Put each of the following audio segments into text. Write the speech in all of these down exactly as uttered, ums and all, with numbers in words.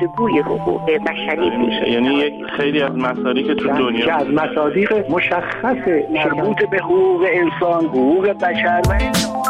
الگوی حقوق بشری پیش. یعنی یک خیلی از مسائلی که تو دنیا که از مصادیق مشخص مربوط به حقوق انسان، حقوق بشر و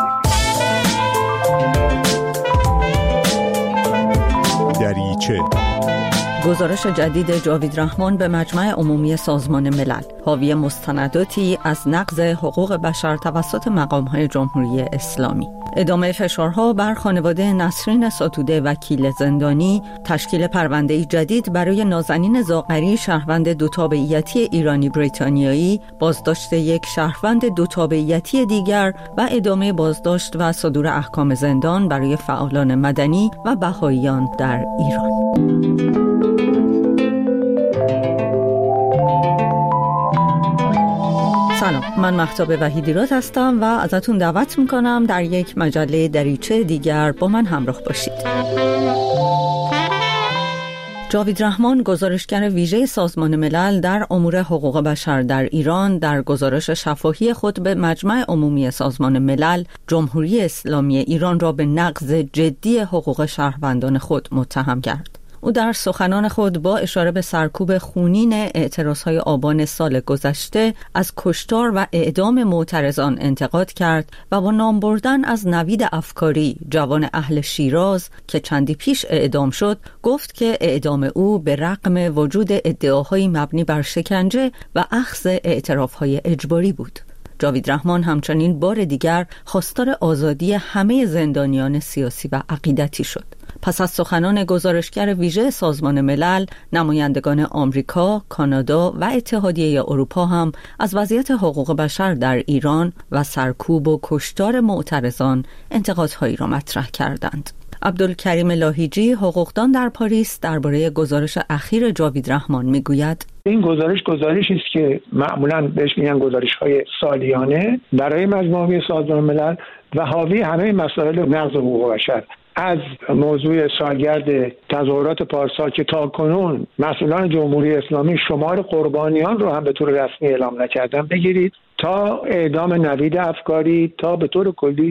دریچه. گزارش جدید جاوید رحمان به مجمع عمومی سازمان ملل حاوی مستنداتی از نقض حقوق بشر توسط مقام‌های جمهوری اسلامی. ادامه فشارها بر خانواده نسرین ستوده وکیل زندانی، تشکیل پرونده جدید برای نازنین زاغری شهروند دو تابعیتی ایرانی بریتانیایی، بازداشت یک شهروند دو تابعیتی دیگر و ادامه بازداشت و صدور احکام زندان برای فعالان مدنی و بهائیان در ایران. سلام، من مهتاب وحیدیراد هستم و ازتون دعوت میکنم در یک مجله دریچه دیگر با من همراه باشید. جاوید رحمان، گزارشگر ویژه سازمان ملل در امور حقوق بشر در ایران، در گزارش شفاهی خود به مجمع عمومی سازمان ملل جمهوری اسلامی ایران را به نقض جدی حقوق شهروندان خود متهم کرد. او در سخنان خود با اشاره به سرکوب خونین اعتراضهای آبان سال گذشته از کشتار و اعدام معترضان انتقاد کرد و با نام بردن از نوید افکاری، جوان اهل شیراز که چندی پیش اعدام شد، گفت که اعدام او به رغم وجود ادعاهای مبنی بر شکنجه و اخذ اعترافهای اجباری بود. جاوید رحمان همچنین بار دیگر خواستار آزادی همه زندانیان سیاسی و عقیدتی شد. پس از سخنان گزارشگر ویژه سازمان ملل، نمایندگان آمریکا، کانادا و اتحادیه اروپا هم از وضعیت حقوق بشر در ایران و سرکوب و کشتار معترضان انتقادهایی را مطرح کردند. عبدالکریم لاهیجی، حقوقدان در پاریس، درباره گزارش اخیر جاوید رحمان میگوید: این گزارش گزارشی است که معمولاً بهش میگن گزارش‌های سالیانه برای مجمع سازمان ملل و حاوی همه مسائل نقض حقوق بشر، از موضوع سالگرد تظاهرات پارسال که تاکنون مسئولان جمهوری اسلامی شمار قربانیان رو هم به طور رسمی اعلام نکردن بگیرید، تا اعدام نوید افکاری، تا به طور کلی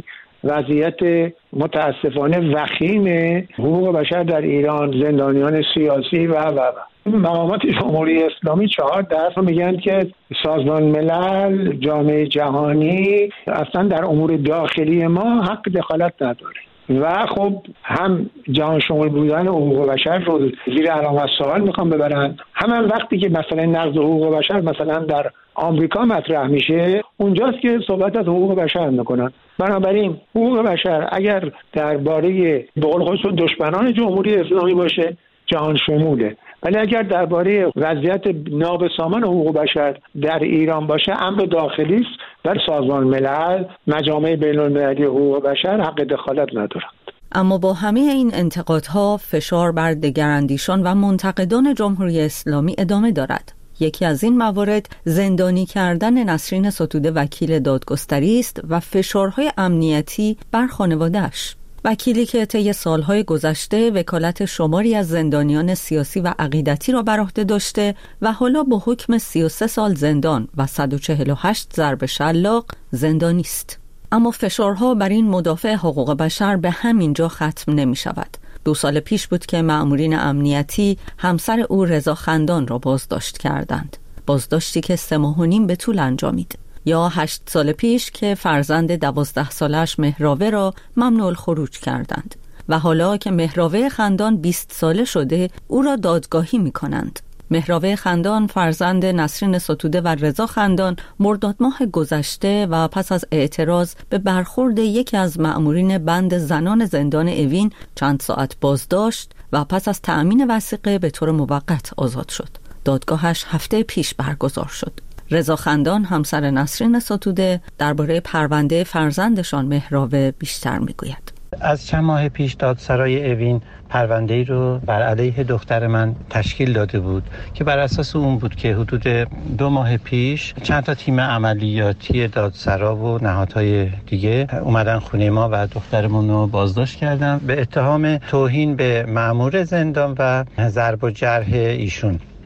وضعیت متاسفانه وخیم حقوق بشر در ایران، زندانیان سیاسی و و و مقامات جمهوری اسلامی چهار دست میگن که سازمان ملل، جامعه جهانی اصلا در امور داخلی ما حق دخالت نداره و خب هم جهان شمول بودن حقوق بشر رو زیر علامت سوال میخوام ببرن، هم وقتی که مثلا نقض حقوق بشر مثلا در آمریکا مطرح میشه، اونجاست که صحبت از حقوق بشر میکنن. بنابراین حقوق بشر اگر درباره به قول خودشون دشمنان جمهوری اسلامی باشه، جهان شموله، ولی اگر درباره وضعیت نابسامان حقوق بشر در ایران باشه، امر داخلی است و سازمان ملل، مجامع بین‌المللی حقوق بشر حق دخالت ندارند. اما با همه این انتقادها، فشار بر دگراندیشان و منتقدان جمهوری اسلامی ادامه دارد. یکی از این موارد زندانی کردن نسرین ستوده وکیل دادگستری است و فشارهای امنیتی بر خانواده‌اش. وکیلی که طی سالهای گذشته وکالت شماری از زندانیان سیاسی و عقیدتی را بر عهده داشته و حالا با حکم سی و سه سال زندان و صد و چهل و هشت ضرب شلاق زندانی است. اما فشارها بر این مدافع حقوق بشر به همین جا ختم نمی شود. دو سال پیش بود که مأمورین امنیتی همسر او رضا خندان را بازداشت کردند. بازداشتی که سه ماه و نیم به طول انجامید. یا هشت سال پیش که فرزند دوازده سالش مهراوه را ممنوع الخروج کردند و حالا که مهراوه خندان بیست ساله شده، او را دادگاهی می کنند. مهراوه خندان فرزند نسرین ستوده و رضا خندان مرداد ماه گذشته و پس از اعتراض به برخورد یکی از مأمورین بند زنان زندان اوین چند ساعت بازداشت و پس از تأمین وثیقه به طور موقت آزاد شد. دادگاهش هفته پیش برگزار شد. رضا خندان همسر نسرین ستوده درباره پرونده فرزندشان مهراوه بیشتر میگوید. از چند ماه پیش دادسرای اوین پرونده‌ای رو بر علیه دختر من تشکیل داده بود که بر اساس اون بود که حدود دو ماه پیش چند تا تیم عملیاتی دادسرا و نهادهای دیگه اومدن خونه ما و دخترمون رو بازداشت کردن به اتهام توهین به مأمور زندان و ضرب و جرح ایشون.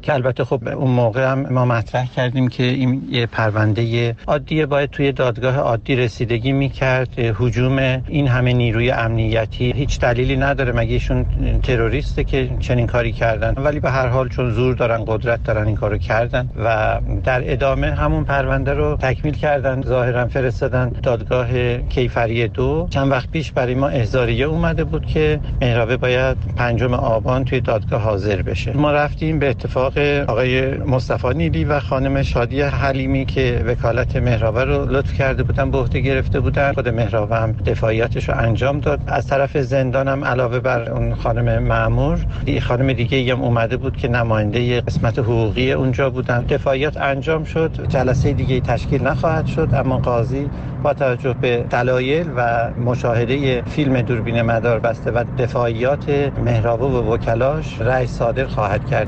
که البته خب اون موقع هم ما مطرح کردیم که این یه پرونده عادیه، باید توی دادگاه عادی رسیدگی میکرد. هجوم این همه نیروی امنیتی هیچ دلیلی نداره، مگه ایشون تروریسته که چنین کاری کردن؟ ولی به هر حال چون زور دارن، قدرت دارن، این کارو کردن و در ادامه همون پرونده رو تکمیل کردن، ظاهرا فرستادن دادگاه کیفری دو. چند وقت پیش برای ما احضاریه اومده بود که مهرابه باید پنجم آبان توی دادگاه حاضر بشه. ما رفتیم به اتفاق آقای مصطفی نیلی و خانم شادی حلیمی که وکالت مهرابه رو لطف کرده بودن، به عهده گرفته بودن. خود مهرابه هم دفاعیاتش رو انجام داد. از طرف زندان هم علاوه بر اون خانم مأمور، خانم دیگه هم اومده بود که نماینده قسمت حقوقی اونجا بودن. دفاعیات انجام شد، جلسه دیگه تشکیل نخواهد شد، اما قاضی با توجه به دلایل و مشاهده فیلم دوربین مدار بسته و دفاعیات مهرابه و وکلاش رأی صادر خواهد کرد.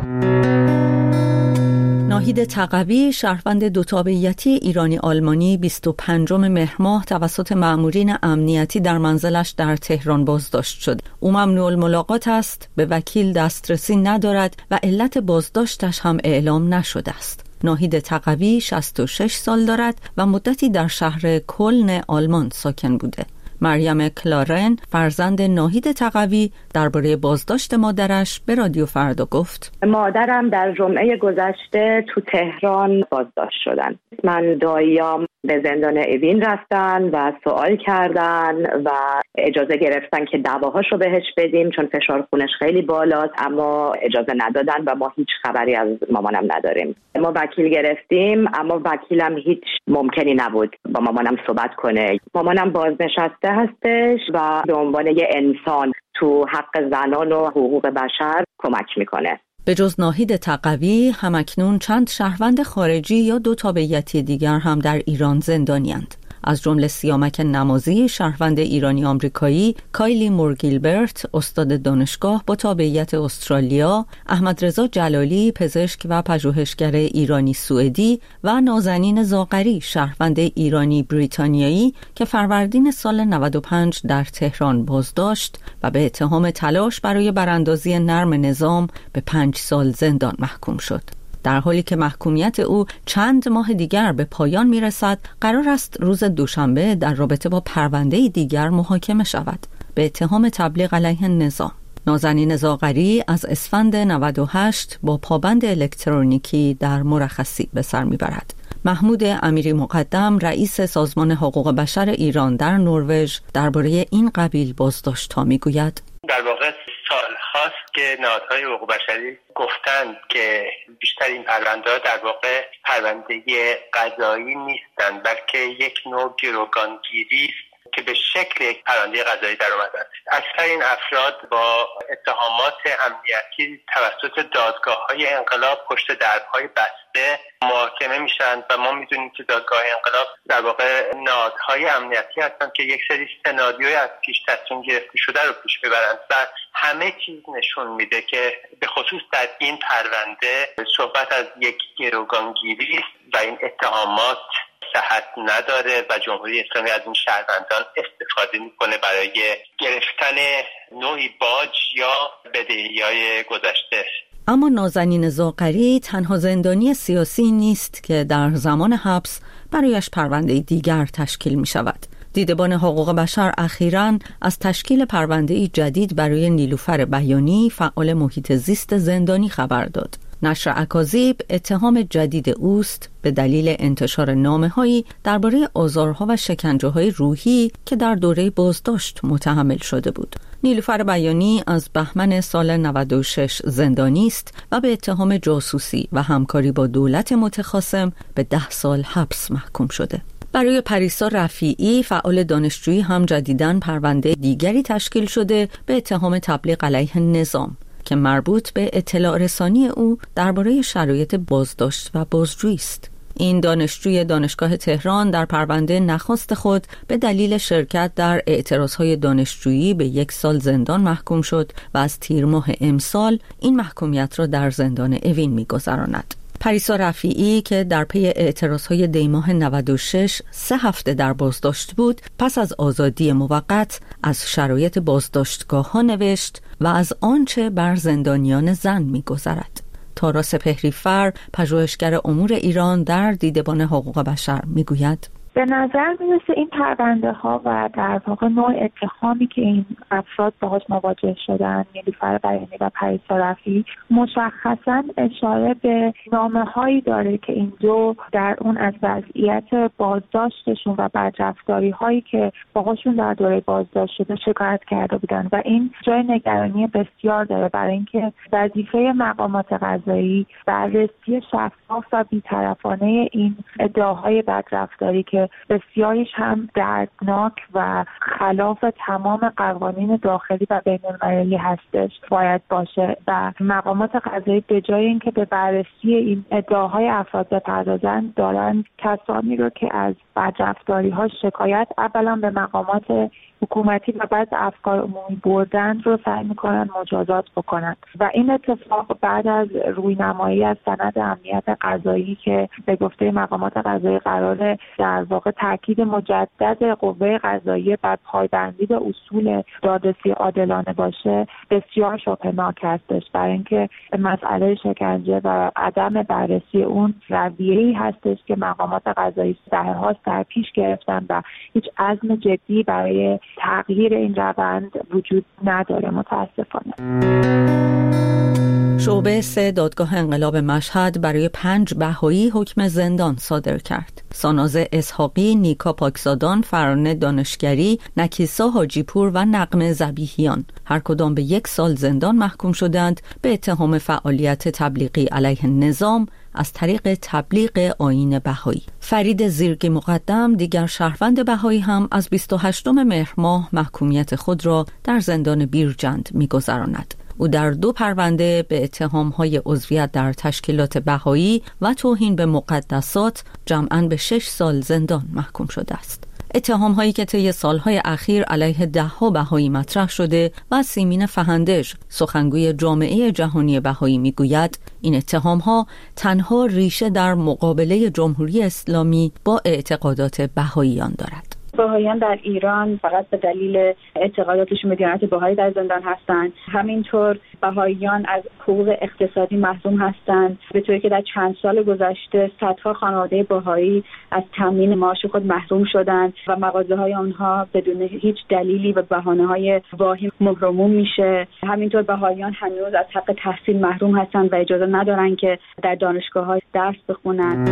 ناهید تقوی، شهروند دو تابعیتی ایرانی آلمانی، بیست و پنجم مهر ماه توسط مأمورین امنیتی در منزلش در تهران بازداشت شد. او ممنوع الملاقات است، به وکیل دسترسی ندارد و علت بازداشتش هم اعلام نشده است. ناهید تقوی شصت و شش سال دارد و مدتی در شهر کلن آلمان ساکن بوده. مریم کلارن، فرزند ناهید تقوی، درباره بازداشت مادرش به رادیو فردا گفت: مادرم در جمعه گذشته تو تهران بازداشت شدن. من داییام به زندان اوین رفتن و سوال کردن و اجازه گرفتن که دواهاشو بهش بدیم چون فشار خونش خیلی بالاست، اما اجازه ندادن و ما هیچ خبری از مامانم نداریم. ما وکیل گرفتیم اما وکیلم هیچ ممکنی نبود با مامانم صحبت کنه. مامانم بازنشسته هستش و به عنوان یه انسان تو حق زنان و حقوق بشر کمک میکنه. به جز ناهید تقوی، همکنون چند شهروند خارجی یا دو تابعیتی دیگر هم در ایران زندانی‌اند. از جمله سیامک نمازی، شهروند ایرانی آمریکایی، کایلی مورگیلبرت، استاد دانشگاه با تابعیت استرالیا، احمد رضا جلالی، پزشک و پژوهشگر ایرانی سوئدی و نازنین زاغری، شهروند ایرانی بریتانیایی که فروردین سال نود و پنج در تهران بازداشت و به اتهام تلاش برای براندازی نرم نظام به پنج سال زندان محکوم شد. در حالی که محکومیت او چند ماه دیگر به پایان میرسد، قرار است روز دوشنبه در رابطه با پرونده دیگر محاکمه شود به اتهام تبلیغ علیه نظام. نازنین زاغری از اسفند نود و هشت با پابند الکترونیکی در مرخصی به سر میبرد. محمود امیری مقدم، رئیس سازمان حقوق بشر ایران در نروژ، درباره این قبیل بازداشت‌ها میگوید: در واقع سال هاست که نهادهای حقوق بشری گفتند که بیشتر این پرونده‌ها در واقع پرونده قضایی نیستند، بلکه یک نوع گروگانگیری است که به شکل یک پرونده قضایی در اومدن. اکثر این افراد با اتهامات امنیتی توسط دادگاه‌های انقلاب پشت درهای بسته محاکمه میشن و ما میدونیم که دادگاه انقلاب در واقع نهادهای امنیتی هستند که یک سری سناریوی از پیش تصمیم گرفته شده رو پیش میبرند و همه چیز نشون میده که به خصوص در این پرونده صحبت از یک گروگانگیری و این اتهامات صحت نداره و جمهوری اسلامی از این شهروندان استفاده میکنه برای گرفتن نوعی باج یا بدهی‌های گذشته. اما نازنین زاغری تنها زندانی سیاسی نیست که در زمان حبس برایش پرونده دیگر تشکیل می شود. دیدبان حقوق بشر اخیراً از تشکیل پرونده جدید برای نیلوفر بیانی، فعال محیط زیست زندانی خبر داد. نشر اکاذیب اتهام جدید اوست به دلیل انتشار نامه‌هایی درباره آزارها و شکنجه‌های روحی که در دوره بازداشت متحمل شده بود. نیلوفر بیانی از بهمن سال نود و شش زندانی است و به اتهام جاسوسی و همکاری با دولت متخاصم به ده سال حبس محکوم شده. برای پریسا رفیعی، فعال دانشجویی، هم جدیداً پرونده دیگری تشکیل شده به اتهام تبلیغ علیه نظام که مربوط به اطلاع رسانی او درباره شرایط بازداشت و بازجویی است. این دانشجوی دانشگاه تهران در پرونده نخست خود به دلیل شرکت در اعتراضهای دانشجویی به یک سال زندان محکوم شد و از تیر ماه امسال این محکومیت را در زندان اوین می‌گذراند. پریسا رفیعی که در پی اعتراضهای دیماه نود و شش سه هفته در بازداشت بود، پس از آزادی موقت از شرایط بازداشتگاه ها نوشت و از آنچه بر زندانیان زن می‌گذرد. تارا سپهری‌فر، پژوهشگر امور ایران در دیدبان حقوق بشر میگوید: به نظر میرسه این پرونده ها و در واقع نوع اتهامی که این افراد باهاش مواجه شدن، نیلوفر بیانی و پریسا رفیعی، مشخصا اشاره به نامه هایی داره که این دو در اون از وضعیت بازداشتشون و بدرفتاری هایی که باهاشون در دوره بازداشت شده شکایت کرده بودن و این جای نگرانی بسیار داره، برای اینکه وظیفه مقامات قضایی بررسی شفاف و بی‌طرفانه این ادعاهای بدرفتاری که بسیاریش هم دردناک و خلاف تمام قوانین داخلی و بین‌المللی هستش باید باشه و مقامات قضایی به جای اینکه به بررسی این ادعاهای افراد بپردازن، دارن کسانی رو که از بدرفتاری ها شکایت اولا به مقامات حکومتی و بعد افکار عمومی بردن رو سعی میکنن مجازات بکنن و این اتفاق بعد از روینمایی از سند امنیت قضایی که به گفته مقامات قضایی قراره در واقع تاکید مجدد قوه قضاییه بر پایبندی به اصول دادرسی عادلانه باشه، بسیار شبهه‌ناک هستش، برای اینکه مسئله شکنجه و عدم بررسی اون رویه‌ای هستش که مقامات قضایی دهه‌هاست در پیش گرفتن و هیچ عزم جدی برای تغییر این روند وجود نداره متاسفانه. شعبه سه دادگاه انقلاب مشهد برای پنج بهایی حکم زندان صادر کرد. ساناز اسحاقی، نیکا پاکزادان، فرانه دانشگری، نکیسا حاجیپور و نغمه ذبیحیان هر کدام به یک سال زندان محکوم شدند به اتهام فعالیت تبلیغی علیه نظام از طریق تبلیغ آیین بهایی. فرید زیرگی مقدم، دیگر شهروند بهایی، هم از بیست و هشتم مهر ماه محکومیت خود را در زندان بیرجند می‌گذراند. او در دو پرونده به اتهام‌های عضویت در تشکیلات بهایی و توهین به مقدسات جمعاً به شش سال زندان محکوم شده است. اتهام‌هایی که طی سالهای اخیر علیه ده‌ها بهایی مطرح شده و سیمین فهندش، سخنگوی جامعه جهانی بهایی، میگوید این اتهام‌ها تنها ریشه در مقابله جمهوری اسلامی با اعتقادات بهاییان دارد. بهاییان در ایران فقط به دلیل اعتقاداتشون به دیانت بهایی در زندان هستند. همینطور بهاییان از حقوق اقتصادی محروم هستند، به طوری که در چند سال گذشته صدها خانواده بهایی از تامین معاش خود محروم شدند و مغازه‌های آنها بدون هیچ دلیلی و بهانه‌های واهی مهرموم میشه. همینطور بهاییان هنوز از حق تحصیل محروم هستند و اجازه ندارن که در دانشگاه‌ها درس بخونن.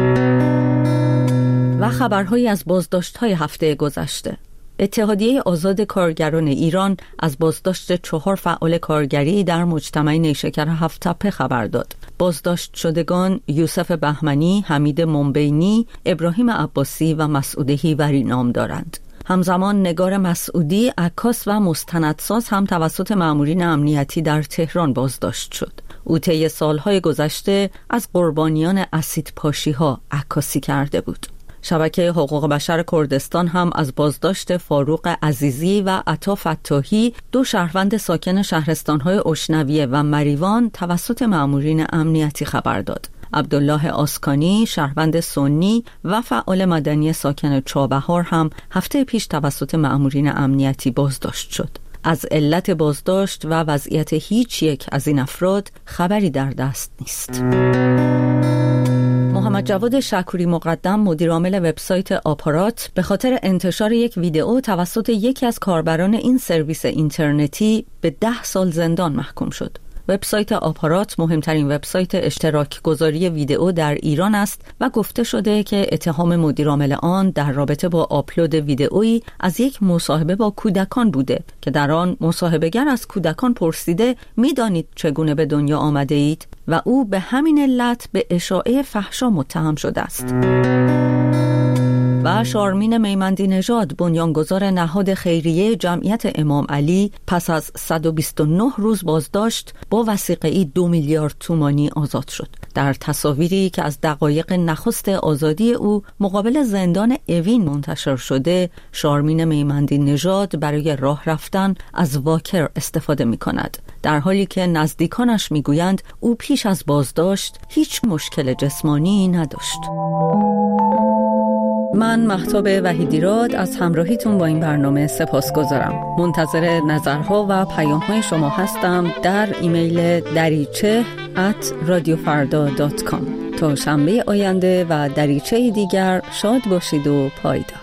و خبرهایی از بازداشت‌های هفته گذشته. اتحادیه آزاد کارگران ایران از بازداشت چهار فعال کارگری در مجتمع نیشکر هفت‌تپه خبر داد. بازداشت شدگان یوسف بهمنی، حمید منبینی، ابراهیم عباسی و مسعود هیوری نام دارند. همزمان نگار مسعودی، عکاس و مستندساز هم توسط مامورین امنیتی در تهران بازداشت شد. او طی سالهای گذشته از قربانیان اسیدپاشی‌ها عکاسی کرده بود. شبکه حقوق بشر کردستان هم از بازداشت فاروق عزیزی و عطا فتاحی، دو شهروند ساکن شهرستان‌های اشنویه و مریوان، توسط مامورین امنیتی خبر داد. عبدالله آسکانی، شهروند سنی و فعال مدنی ساکن چابهار، هم هفته پیش توسط مامورین امنیتی بازداشت شد. از علت بازداشت و وضعیت هیچ یک از این افراد خبری در دست نیست. محمد جواد شکوری مقدم، مدیرعامل وبسایت آپارات، به خاطر انتشار یک ویدئو توسط یکی از کاربران این سرویس اینترنتی به ده سال زندان محکوم شد. وبسایت آپارات مهمترین وبسایت اشتراک گذاری ویدئو در ایران است و گفته شده که اتهام مدیرعامل آن در رابطه با آپلود ویدئویی از یک مصاحبه با کودکان بوده که در آن مصاحبه‌گر از کودکان پرسیده می‌دانید چگونه به دنیا آمده اید و او به همین علت به اشاعه فحشا متهم شده است. و شارمین میمندی نژاد، بنیانگذار نهاد خیریه جمعیت امام علی، پس از صد و بیست و نه روز بازداشت با وثیقه‌ای دو میلیارد تومانی آزاد شد. در تصاویری که از دقایق نخست آزادی او مقابل زندان اوین منتشر شده، شارمین میمندی نژاد برای راه رفتن از واکر استفاده می کند، در حالی که نزدیکانش می گویند او پیش از بازداشت هیچ مشکل جسمانی نداشت. من مهتاب وحیدیراد از همراهیتون با این برنامه سپاسگزارم. منتظر نظرها و پیام‌های شما هستم در ایمیل دریچه ات رادیو فردا دات کام. تا شنبه آینده و دریچه دیگر شاد باشید و پایدار.